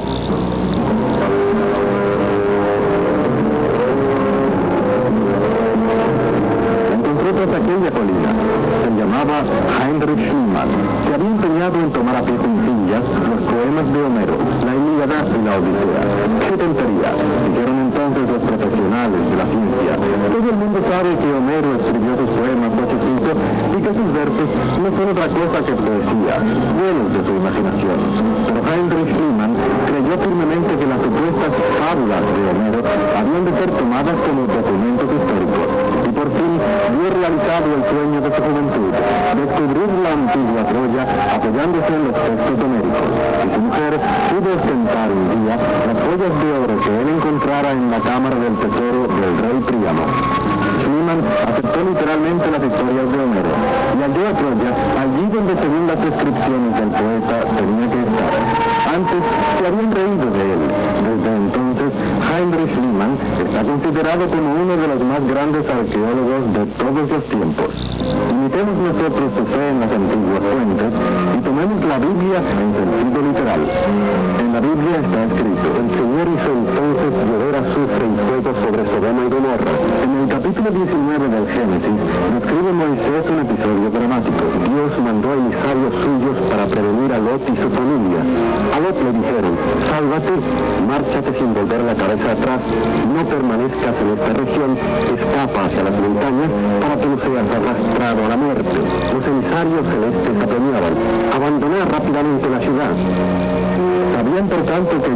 Speaker 6: Encontró tras aquella colina. Se llamaba Heinrich Schliemann. Se había empeñado en tomar a pie juntillas los poemas de Homero, la Ilíada y la Odisea. ¡Qué tontería!, dijeron entonces los profesionales de la ciencia. Todo el mundo sabe que Homero escribió sus poemas cochecitos y que sus versos no son otra cosa que poesía, vuelos de su imaginación. Pero Heinrich Schliemann creyó firmemente que las supuestas fábulas de Homero habían de ser tomadas como documentos históricos. Y por fin vio realizado el sueño de su juventud, descubrir la antigua Troya apoyándose en los textos homéricos. Y su mujer pudo ostentar un día las joyas de oro que él encontrara en la cámara del tesoro del rey Príamo. Schliemann aceptó literalmente las historias de Homero y halló a Troya allí donde, según las descripciones del poeta, tenía que estar. Antes se habían reído de él. Desde entonces, Heinrich Schliemann está considerado como uno de los más grandes arqueólogos de todos los tiempos. Imitemos nosotros su fe en las antiguas fuentes y tomemos la Biblia en sentido literal. En la Biblia está escrito: el Señor hizo entonces llover azufre y fuego sobre Sodoma y Gomorra. En el capítulo 19 del Génesis describe Moisés un episodio dramático. Dios mandó a emisarios suyos para prevenir a Lot y su familia. A Lot le dijeron: sálvate, márchate sin volver la cabeza atrás, no permanezcas en esta región, escapa hacia las montañas para que no seas arrastrado a la muerte. Los emisarios celestes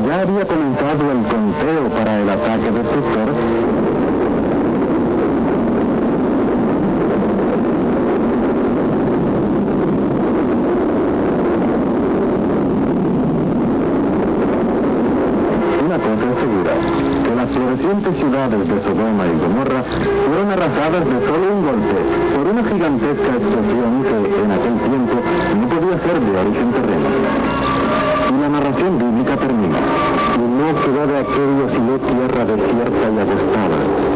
Speaker 6: ya había comenzado el conteo para el ataque destructor, una cosa es segura, que las florecientes ciudades de Sodoma y Gomorra fueron arrasadas de solo un golpe por una gigantesca explosión que en aquel tiempo no podía ser de origen terreno. Y la narración bíblica termina: y no quedó de aquello sino tierra desierta y agostada.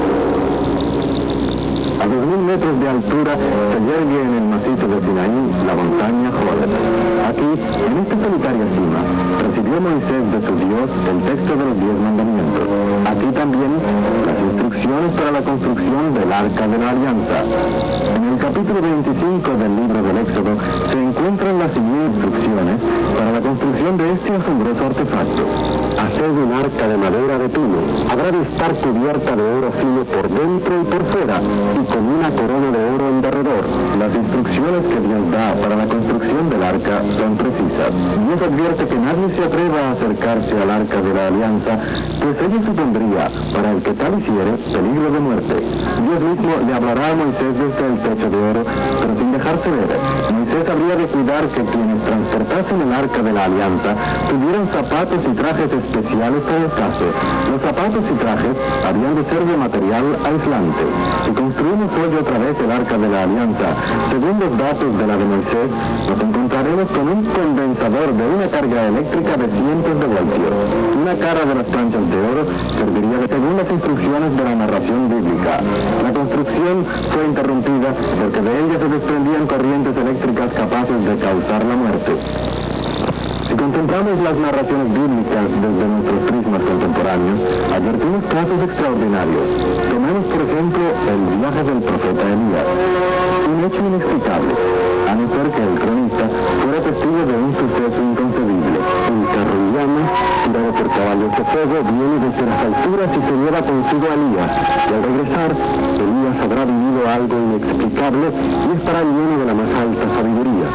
Speaker 6: A 2000 metros de altura se yergue en el macizo de Sinaí la montaña Horeb. Aquí, en esta solitaria cima, recibió Moisés de su Dios el texto de los 10 mandamientos. Aquí también las instrucciones para la construcción del Arca de la Alianza. En el capítulo 25 del libro del Éxodo se encuentran las siguientes instrucciones para la construcción de este asombroso artefacto. Haced un arca de madera de pino. Habrá de estar cubierta de oro fino por dentro y por fuera, y con una corona de oro en derredor. Las instrucciones que Dios da para la construcción del arca son precisas. Dios advierte que nadie se atreva a acercarse al arca de la alianza, pues ello supondría, para el que tal hiciere, peligro de muerte. Dios mismo le hablará a Moisés desde el techo de oro, pero sin dejarse ver. Moisés habría de cuidar que quienes transportasen el arca de la alianza tuvieran zapatos y trajes especiales para el caso. Los zapatos y trajes habían de ser de material aislante. Si construimos hoy otra vez el arca de la alianza, según los datos de la de Moisés, nos encontraremos con un condensador de una carga eléctrica de cientos de voltios. Una cara de las planchas de oro serviría de según las instrucciones de la narración bíblica. La construcción fue interrumpida porque de ella se desprendían corrientes eléctricas capaces de causar la muerte. Si contemplamos las narraciones bíblicas desde nuestros prismas contemporáneos, advertimos casos extraordinarios. Tomemos, por ejemplo, el viaje del profeta Elías. Un hecho inexplicable, a no ser que el cronista fuera testigo de un suceso inconcebible. Un carro en llamas, tirado por caballos de fuego, viene desde las alturas y se lleva consigo a Elías. Y al regresar, Elías habrá vivido algo inexplicable y estará lleno de la más alta sabiduría.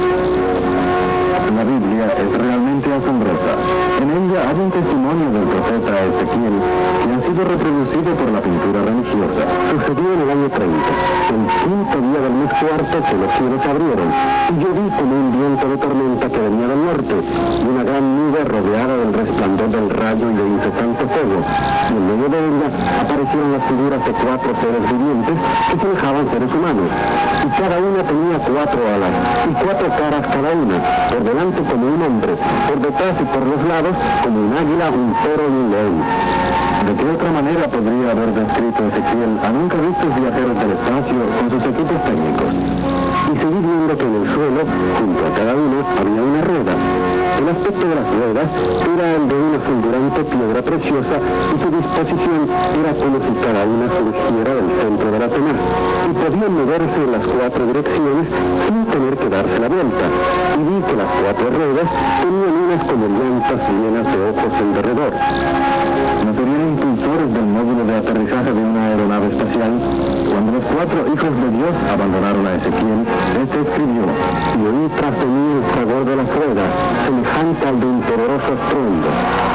Speaker 6: La Biblia es realmente asombrosa. En ella hay un testimonio del profeta Ezequiel que ha sido reproducido por la pintura religiosa. Sucedió en el año 30, el quinto día del mes cuarto, que los cielos se abrieron, y yo vi como un viento de tormenta que venía del norte, y una gran nube rodeada del resplandor del rayo y de incesante fuego, y en medio de ella aparecieron las figuras de 4 seres vivientes que semejaban seres humanos, y cada una tenía 4 alas, y 4 caras cada una, por delante como un hombre, por detrás y por los lados como un águila, un toro y un león. ¿De qué otra manera podría haber descrito Ezequiel a nunca vistos viajeros del espacio con sus equipos técnicos? Y seguí viendo que en el suelo, junto a cada uno, había una rueda. El aspecto de las ruedas era el de una fulgurante piedra preciosa y su disposición era como si cada una surgiera del centro de la demás, y podían moverse en las 4 direcciones sin tener que darse la vuelta. Y vi que las 4 ruedas tenían unas como llantas llenas de ojos en derredor. ¿No serían impulsores del módulo de aterrizaje de una aeronave espacial? Cuando los 4 hijos de Dios abandonaron a Ezequiel, este escribió: y oí tras de mí el fragor de las ruedas, semejante al de un poderoso estruendo.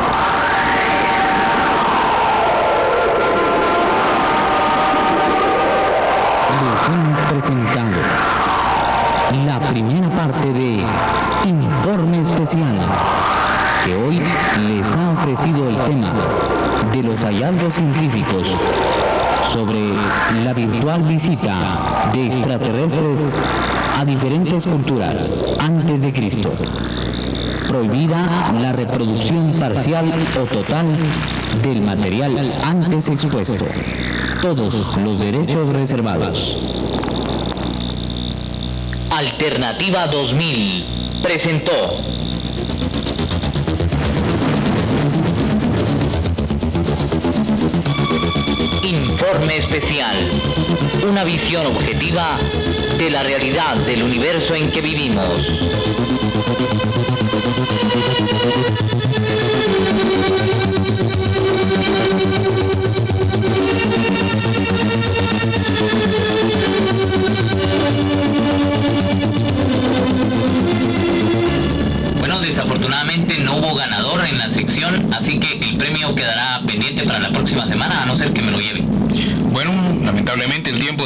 Speaker 5: Les hemos presentado la primera parte de Informe Especial, que hoy les ha ofrecido el tema de los hallazgos científicos sobre la virtual visita de extraterrestres a diferentes culturas antes de Cristo. Prohibida la reproducción parcial o total del material antes expuesto. Todos los derechos reservados. Alternativa 2000 presentó Informe Especial, una visión objetiva de la realidad del universo en que vivimos.
Speaker 4: Bueno, desafortunadamente no hubo ganador en la sección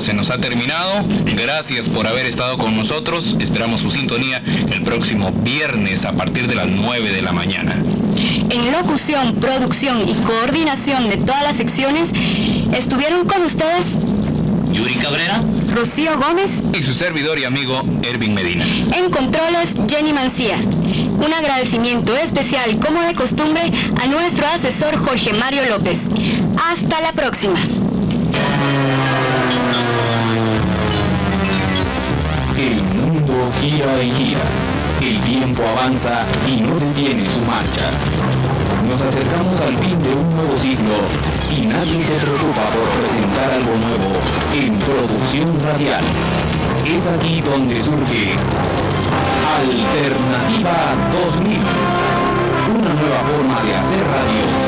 Speaker 3: se nos ha terminado. Gracias por haber estado con nosotros. Esperamos su sintonía el próximo viernes a partir de las 9 de la mañana.
Speaker 2: En locución, producción y coordinación de todas las secciones estuvieron con ustedes
Speaker 4: Yuri Cabrera,
Speaker 2: Rocío Gómez
Speaker 3: y su servidor y amigo Ervin Medina.
Speaker 2: En controles, Jenny Mancía. Un agradecimiento especial, como de costumbre, a nuestro asesor Jorge Mario López. Hasta la próxima.
Speaker 1: El mundo gira y gira. El tiempo avanza y no detiene su marcha. Nos acercamos al fin de un nuevo siglo y nadie se preocupa por presentar algo nuevo en producción radial. Es aquí donde surge Alternativa 2000, una nueva forma de hacer radio